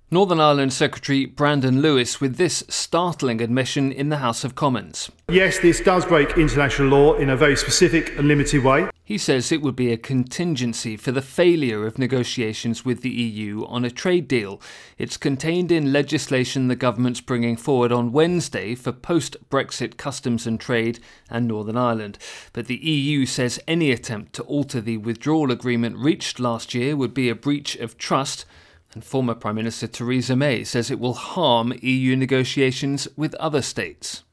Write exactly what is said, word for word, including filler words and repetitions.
Northern Ireland Secretary Brandon Lewis with this startling admission in the House of Commons. Yes, this does break international law in a very specific and limited way. He says it would be a contingency for the failure of negotiations with the E U on a trade deal. It's contained in legislation the government's bringing forward on Wednesday for post-Brexit customs and trade and Northern Ireland. But the E U says any attempt to alter the withdrawal agreement reached last year would be a breach of trust. And former Prime Minister Theresa May says it will harm E U negotiations with other states.